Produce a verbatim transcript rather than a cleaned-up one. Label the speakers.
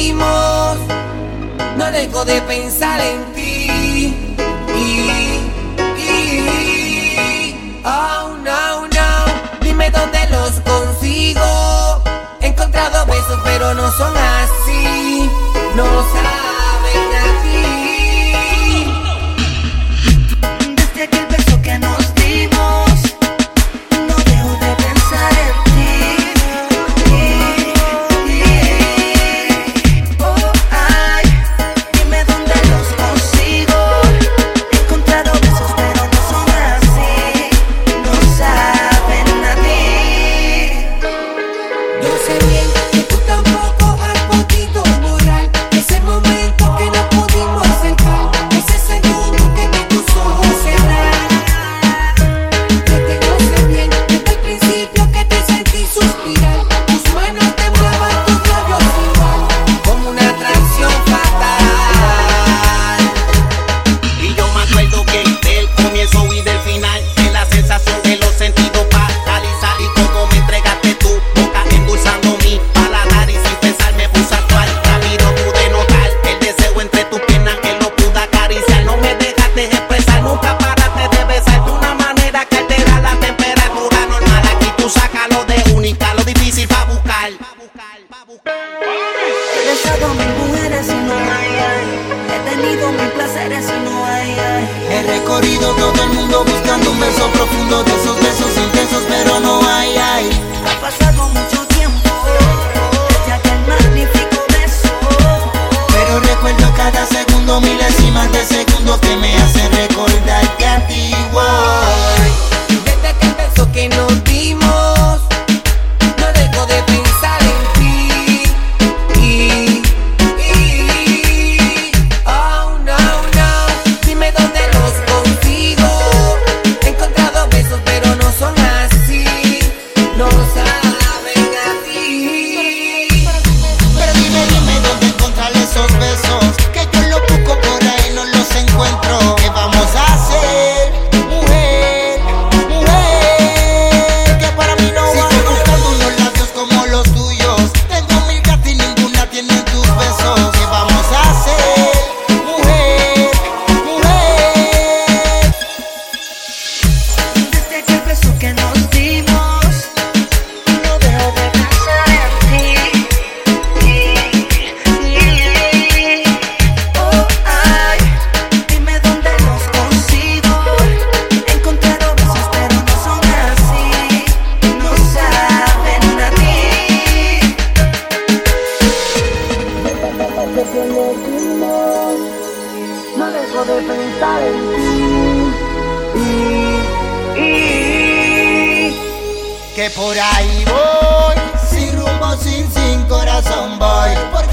Speaker 1: dimos, no dejo de pensar en ti. Y, y, oh no, no, dime dónde los consigo. He encontrado besos pero no son así, no saben a ti.
Speaker 2: Desde aquel beso que nos dimos, no dejo de pensar en ti. Oh, ay, dime dónde los consigo. He encontrado besos pero no son así, no saben a ti.
Speaker 1: Yo sé bien que tú tampoco has podido borrar ese momento que no pudimos acercar, ese segundo que vi tus ojos cerrar. Yo te lo sé bien desde el principio que te sentí suspirar. Tus manos temblaban, tus labios igual, como una atracción fatal.
Speaker 3: Y yo me acuerdo que del comienzo y del final, de la sensación de los sentidos paralizar y cómo me entregaste tu boca endulzando mi paladar y sin pensar me puse a actuar. Rápido pude notar el deseo entre tus piernas que lo pude acariciar. No me dejaste expresar, nunca paraste de besar de una manera que altera la temperatura normal. Aquí tú sácalo de única, lo difícil pa' buscar.
Speaker 2: He besado a mil mujeres y no hay, ay. He tenido mil placeres y no hay, ay.
Speaker 4: He recorrido todo el mundo buscando un beso profundo, de esos besos intensos, pero no hay, hay.
Speaker 2: Ha pasado mucho tiempo desde aquel magnífico beso,
Speaker 4: Pero recuerdo cada segundo, milésimas de segundo que me hacen recordarte a ti, boy.
Speaker 1: Desde aquel beso que nos dimos, no dejo de pensar en ti. Y, y, oh no, no, dime dónde los consigo. He encontrado besos pero no son así, no saben a ti.
Speaker 4: Pero dime, dime dónde encontrar esos besos, que yo los busco por ahí, no los encuentro. ¿Qué vamos a hacer, mujer, mujer? Que para mí no va. Sigo buscando unos labios como los tuyos. Tengo mil gatas y ninguna tiene tus besos. ¿Qué vamos a hacer, mujer, mujer?
Speaker 2: desde aquel beso que nos dimos, no dejo de pensar en ti. Oh, ay, dime dónde los consigo. He encontrado besos pero no son así, no saben a ti.
Speaker 1: No dejo de pensar en ti.
Speaker 4: Que por ahí voy, sin rumbo, sin, sin corazón voy. Porque